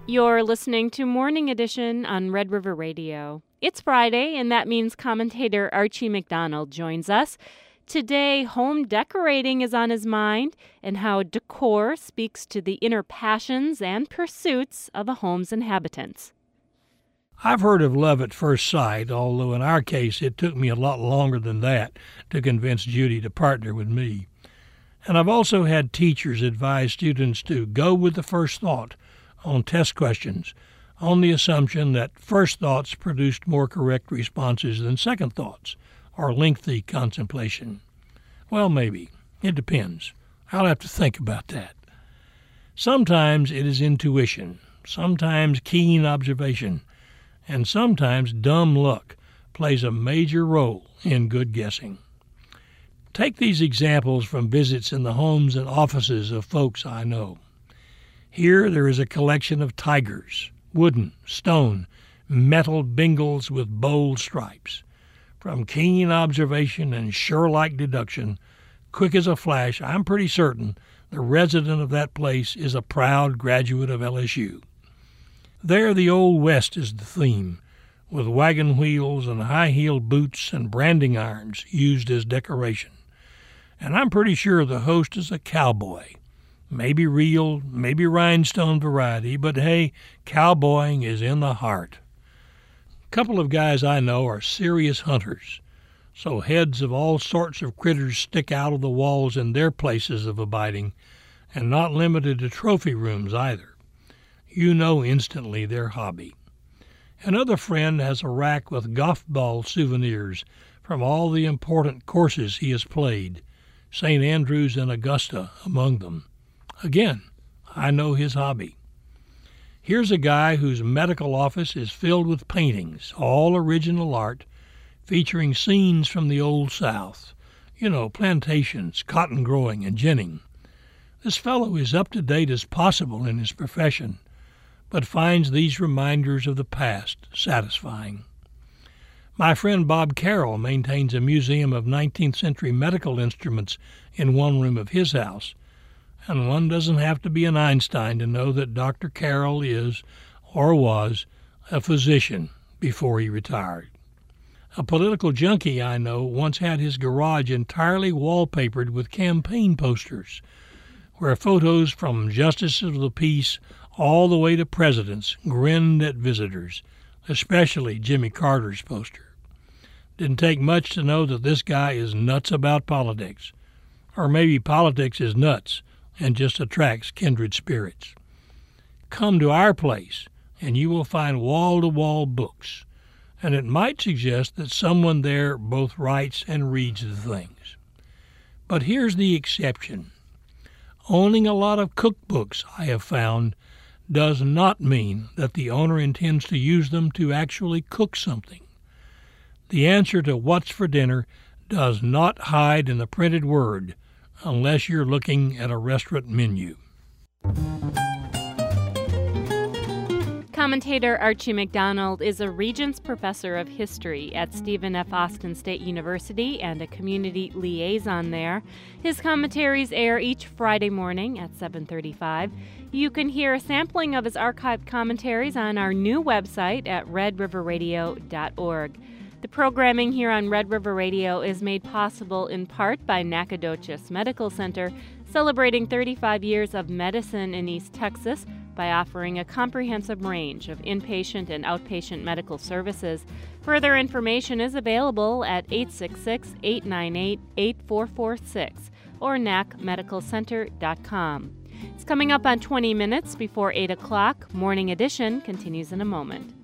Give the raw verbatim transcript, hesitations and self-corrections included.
You're listening to Morning Edition on Red River Radio. It's Friday, and that means commentator Archie McDonald joins us. Today, home decorating is on his mind and how decor speaks to the inner passions and pursuits of a home's inhabitants. I've heard of love at first sight, although in our case it took me a lot longer than that to convince Judy to partner with me. And I've also had teachers advise students to go with the first thought on test questions, on the assumption that first thoughts produced more correct responses than second thoughts, or lengthy contemplation. Well, maybe. It depends. I'll have to think about that. Sometimes it is intuition, sometimes keen observation, and sometimes dumb luck plays a major role in good guessing. Take these examples from visits in the homes and offices of folks I know. Here there is a collection of tigers, wooden, stone, metal bingles with bold stripes. From keen observation and sure-like deduction, quick as a flash, I'm pretty certain the resident of that place is a proud graduate of L S U. There the Old West is the theme, with wagon wheels and high-heeled boots and branding irons used as decoration. And I'm pretty sure the host is a cowboy. Maybe real, maybe rhinestone variety, but hey, cowboying is in the heart. A couple of guys I know are serious hunters, so heads of all sorts of critters stick out of the walls in their places of abiding, and not limited to trophy rooms either. You know instantly their hobby. Another friend has a rack with golf ball souvenirs from all the important courses he has played, Saint Andrews and Augusta among them. Again, I know his hobby. Here's a guy whose medical office is filled with paintings, all original art, featuring scenes from the Old South. You know, plantations, cotton growing, and ginning. This fellow is up to date as possible in his profession, but finds these reminders of the past satisfying. My friend Bob Carroll maintains a museum of nineteenth century medical instruments in one room of his house, and one doesn't have to be an Einstein to know that Doctor Carroll is, or was, a physician before he retired. A political junkie I know once had his garage entirely wallpapered with campaign posters, where photos from justices of the peace all the way to presidents grinned at visitors, especially Jimmy Carter's poster. Didn't take much to know that this guy is nuts about politics, or maybe politics is nuts and just attracts kindred spirits. Come to our place, and you will find wall-to-wall books, and it might suggest that someone there both writes and reads the things. But here's the exception. Owning a lot of cookbooks, I have found, does not mean that the owner intends to use them to actually cook something. The answer to what's for dinner does not hide in the printed word, unless you're looking at a restaurant menu. Commentator Archie McDonald is a Regents Professor of History at Stephen F. Austin State University and a community liaison there. His commentaries air each Friday morning at seven thirty-five. You can hear a sampling of his archived commentaries on our new website at red river radio dot org. The programming here on Red River Radio is made possible in part by Nacogdoches Medical Center, celebrating thirty-five years of medicine in East Texas by offering a comprehensive range of inpatient and outpatient medical services. Further information is available at eight six six, eight nine eight, eight four four six or nac medical center dot com. It's coming up on twenty minutes before eight o'clock. Morning Edition continues in a moment.